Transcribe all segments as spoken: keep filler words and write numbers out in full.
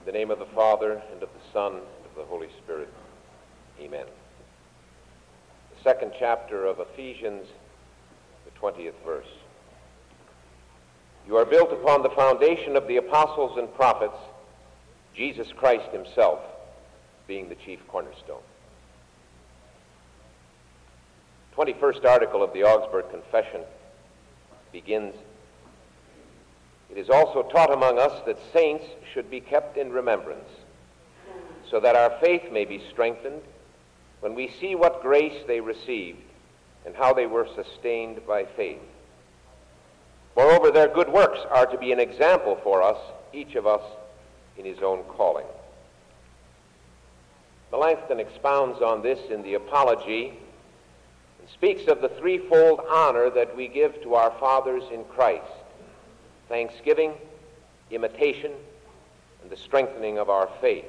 In the name of the Father, and of the Son, and of the Holy Spirit. Amen. The second chapter of Ephesians, the twentieth verse. You are built upon the foundation of the apostles and prophets, Jesus Christ himself being the chief cornerstone. twenty-first article of the Augsburg Confession begins, "It is also taught among us that saints should be kept in remembrance, so that our faith may be strengthened when we see what grace they received and how they were sustained by faith. Moreover, their good works are to be an example for us, each of us in his own calling." Melanchthon expounds on this in the Apology and speaks of the threefold honor that we give to our fathers in Christ: thanksgiving, imitation, and the strengthening of our faith.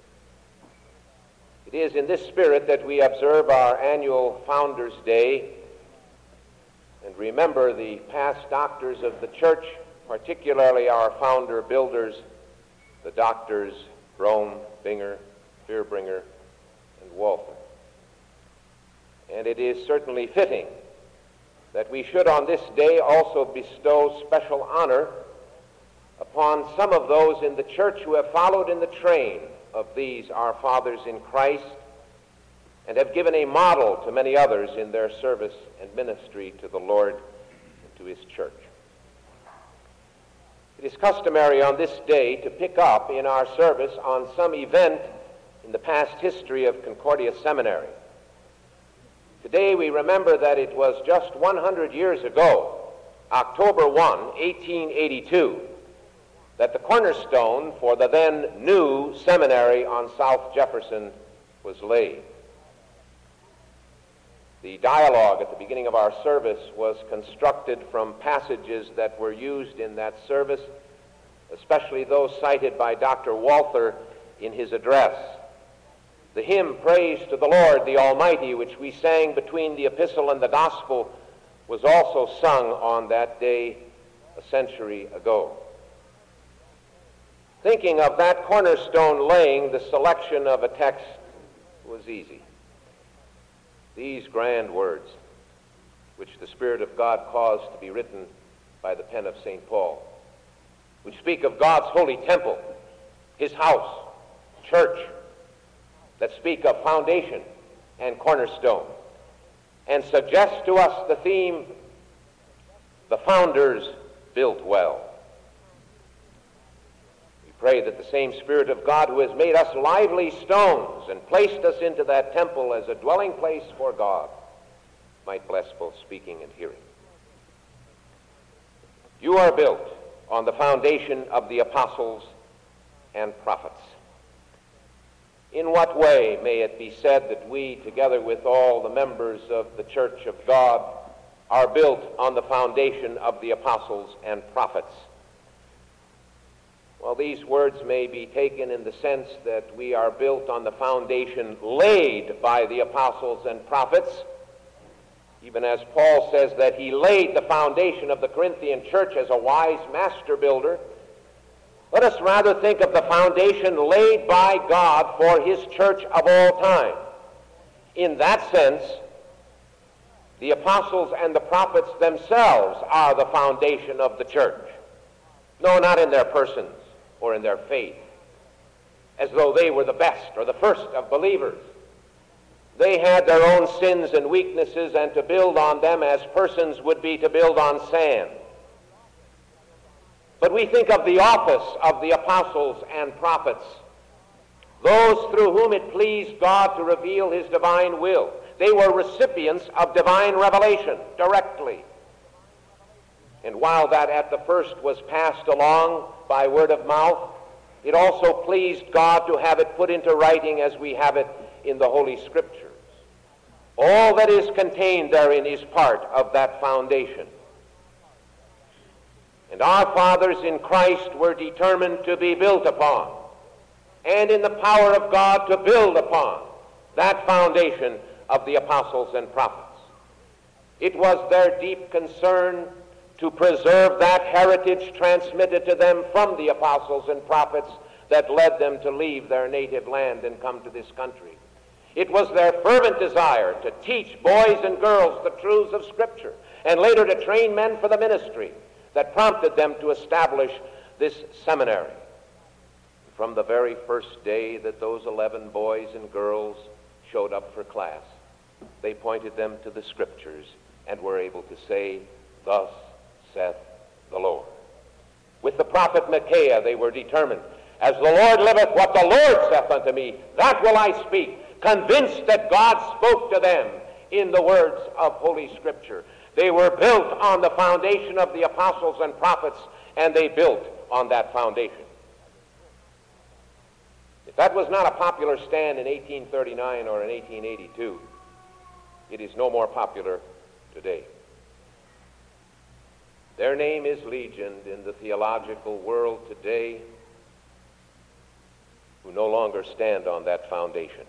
It is in this spirit that we observe our annual Founders' Day and remember the past doctors of the church, particularly our founder builders, the doctors Brome, Binger, Vierbringer, and Walther. And it is certainly fitting that we should on this day also bestow special honor upon some of those in the church who have followed in the train of these our fathers in Christ and have given a model to many others in their service and ministry to the Lord and to his church. It is customary on this day to pick up in our service on some event in the past history of Concordia Seminary. Today we remember that it was just one hundred years ago, October first, eighteen eighty-two, that the cornerstone for the then new seminary on South Jefferson was laid. The dialogue at the beginning of our service was constructed from passages that were used in that service, especially those cited by Doctor Walther in his address. The hymn, "Praise to the Lord, the Almighty," which we sang between the epistle and the gospel, was also sung on that day a century ago. Thinking of that cornerstone laying, the selection of a text was easy. These grand words, which the Spirit of God caused to be written by the pen of Saint Paul, which speak of God's holy temple, his house, church, that speak of foundation and cornerstone, and suggest to us the theme, "The founders built well." We pray that the same Spirit of God who has made us lively stones and placed us into that temple as a dwelling place for God might bless both speaking and hearing. You are built on the foundation of the apostles and prophets. In what way may it be said that we, together with all the members of the Church of God, are built on the foundation of the apostles and prophets? Well, these words may be taken in the sense that we are built on the foundation laid by the apostles and prophets, even as Paul says that he laid the foundation of the Corinthian church as a wise master builder. Let us rather think of the foundation laid by God for his church of all time. In that sense, the apostles and the prophets themselves are the foundation of the church. No, not in their persons or in their faith, as though they were the best or the first of believers. They had their own sins and weaknesses, and to build on them as persons would be to build on sand. But we think of the office of the apostles and prophets, those through whom it pleased God to reveal his divine will. They were recipients of divine revelation directly. And while that at the first was passed along by word of mouth, it also pleased God to have it put into writing as we have it in the Holy Scriptures. All that is contained therein is part of that foundation. And our fathers in Christ were determined to be built upon, and in the power of God to build upon, that foundation of the apostles and prophets. It was their deep concern to preserve that heritage transmitted to them from the apostles and prophets, that led them to leave their native land and come to this country. It was their fervent desire to teach boys and girls the truths of Scripture and later to train men for the ministry that prompted them to establish this seminary. From the very first day that those eleven boys and girls showed up for class, they pointed them to the Scriptures and were able to say, "Thus saith the Lord." With the prophet Micaiah they were determined, "As the Lord liveth, what the Lord saith unto me, that will I speak," convinced that God spoke to them in the words of Holy Scripture. They were built on the foundation of the apostles and prophets, and they built on that foundation. If that was not a popular stand in eighteen thirty-nine or in eighteen eighty-two, it is no more popular today. Their name is legioned in the theological world today who no longer stand on that foundation,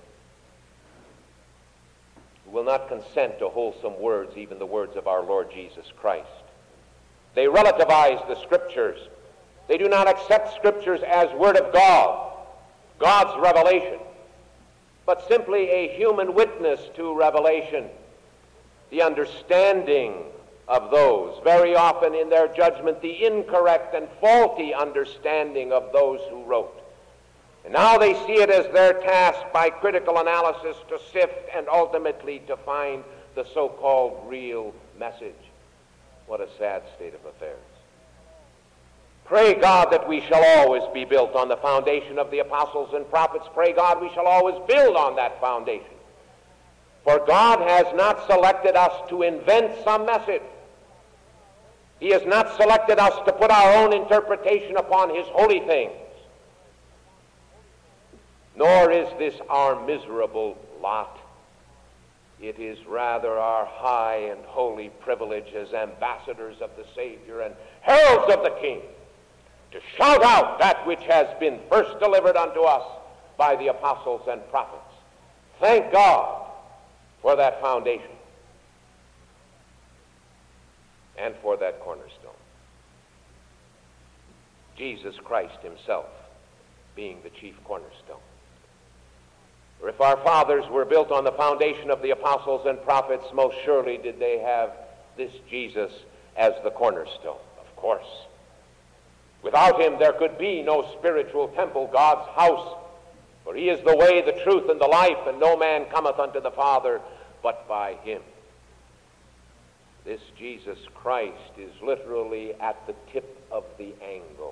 who will not consent to wholesome words, even the words of our Lord Jesus Christ. They relativize the Scriptures. They do not accept Scriptures as Word of God, God's revelation, but simply a human witness to revelation, the understanding of those, very often in their judgment, the incorrect and faulty understanding of those who wrote. And now they see it as their task by critical analysis to sift and ultimately to find the so-called real message. What a sad state of affairs. Pray God that we shall always be built on the foundation of the apostles and prophets. Pray God we shall always build on that foundation. For God has not selected us to invent some message. He has not selected us to put our own interpretation upon His holy things. Nor is this our miserable lot. It is rather our high and holy privilege as ambassadors of the Savior and heralds of the King to shout out that which has been first delivered unto us by the apostles and prophets. Thank God for that foundation and for that cornerstone. Jesus Christ Himself being the chief cornerstone. For if our fathers were built on the foundation of the apostles and prophets, most surely did they have this Jesus as the cornerstone, of course. Without Him there could be no spiritual temple, God's house, for He is the way, the truth, and the life, and no man cometh unto the Father but by Him. This Jesus Christ is literally at the tip of the angle.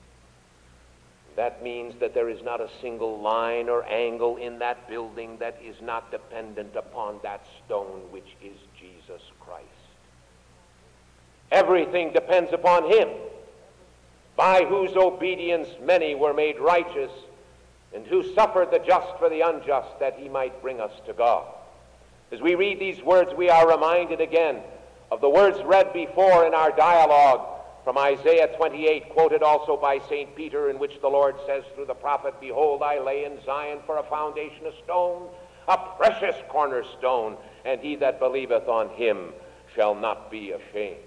That means that there is not a single line or angle in that building that is not dependent upon that stone, which is Jesus Christ. Everything depends upon Him, by whose obedience many were made righteous, and who suffered the just for the unjust, that He might bring us to God. As we read these words, we are reminded again of the words read before in our dialogue from Isaiah twenty-eight, quoted also by Saint Peter, in which the Lord says through the prophet, "Behold, I lay in Zion for a foundation a stone, a precious cornerstone, and he that believeth on Him shall not be ashamed."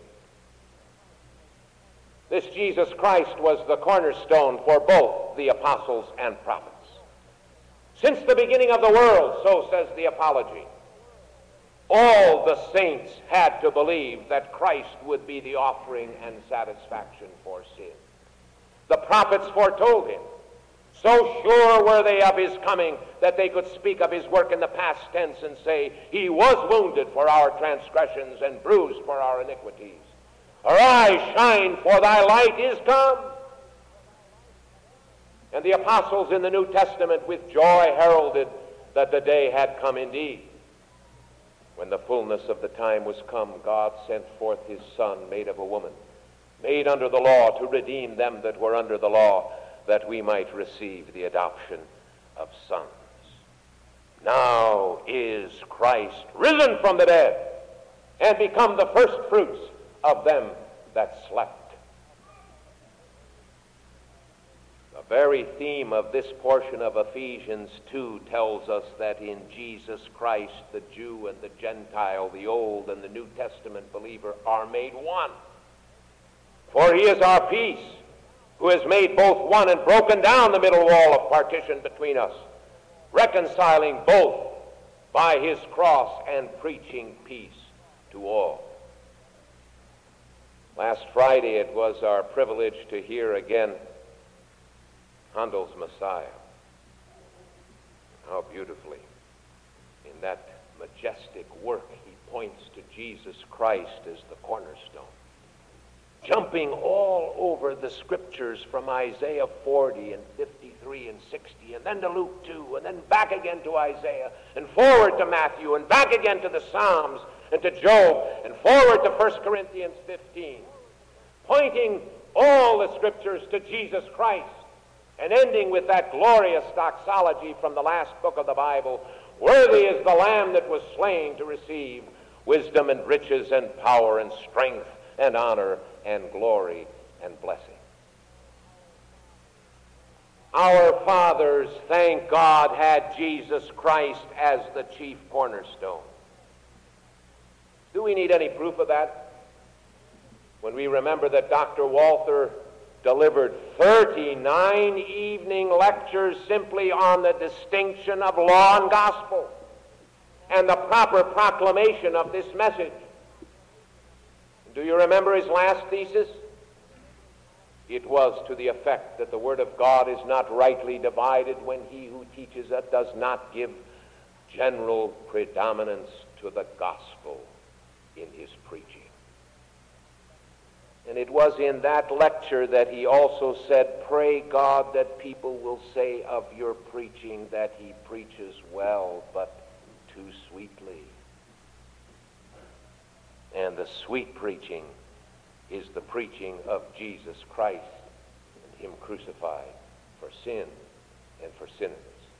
This Jesus Christ was the cornerstone for both the apostles and prophets. Since the beginning of the world, so says the Apology, all the saints had to believe that Christ would be the offering and satisfaction for sin. The prophets foretold Him. So sure were they of His coming that they could speak of His work in the past tense and say, "He was wounded for our transgressions and bruised for our iniquities. Arise, shine, for thy light is come." And the apostles in the New Testament with joy heralded that the day had come indeed. When the fullness of the time was come, God sent forth His Son, made of a woman, made under the law, to redeem them that were under the law, that we might receive the adoption of sons. Now is Christ risen from the dead, and become the first fruits of them that slept. The very theme of this portion of Ephesians two tells us that in Jesus Christ the Jew and the Gentile, the Old and the New Testament believer are made one. For He is our peace, who has made both one and broken down the middle wall of partition between us, reconciling both by his cross and preaching peace to all. Last Friday it was our privilege to hear again Handel's Messiah. How beautifully, in that majestic work, he points to Jesus Christ as the cornerstone, jumping all over the scriptures from Isaiah forty and fifty-three and sixty, and then to Luke two, and then back again to Isaiah, and forward to Matthew, and back again to the Psalms, and to Job, and forward to First Corinthians fifteen, pointing all the scriptures to Jesus Christ, and ending with that glorious doxology from the last book of the Bible: worthy is the Lamb that was slain to receive wisdom and riches and power and strength and honor and glory and blessing. Our fathers, thank God, had Jesus Christ as the chief cornerstone. Do we need any proof of that? When we remember that Doctor Walther delivered thirty-nine evening lectures simply on the distinction of law and gospel and the proper proclamation of this message. Do you remember his last thesis? It was to the effect that the Word of God is not rightly divided when he who teaches it does not give general predominance to the gospel in his preaching. And it was in that lecture that he also said, pray God that people will say of your preaching that he preaches well, but too sweetly. And the sweet preaching is the preaching of Jesus Christ and him crucified for sin and for sinners.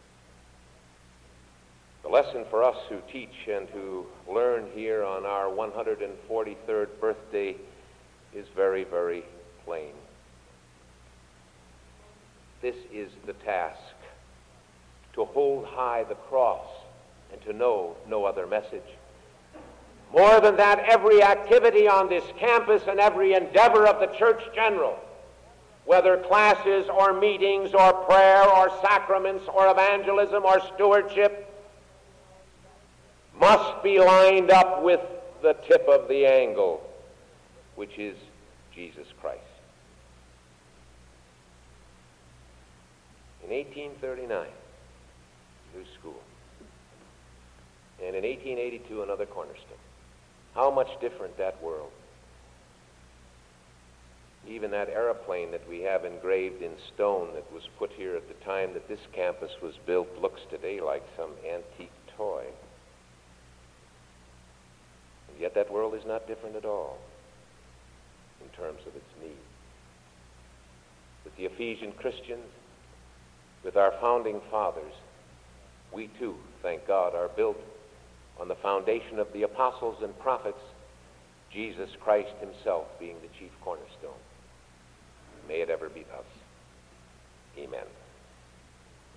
The lesson for us who teach and who learn here on our one hundred forty-third birthday is very, very plain. This is the task: to hold high the cross and to know no other message. More than that, every activity on this campus and every endeavor of the church general, whether classes or meetings or prayer or sacraments or evangelism or stewardship, must be lined up with the tip of the angle, which is Jesus Christ. In eighteen thirty-nine, new school. And in eighteen eighty-two, another cornerstone. How much different that world. Even that airplane that we have engraved in stone that was put here at the time that this campus was built looks today like some antique toy. And yet that world is not different at all in terms of its need. With the Ephesian Christians, with our founding fathers, we too, thank God, are built on the foundation of the apostles and prophets, Jesus Christ himself being the chief cornerstone. May it ever be thus. Amen.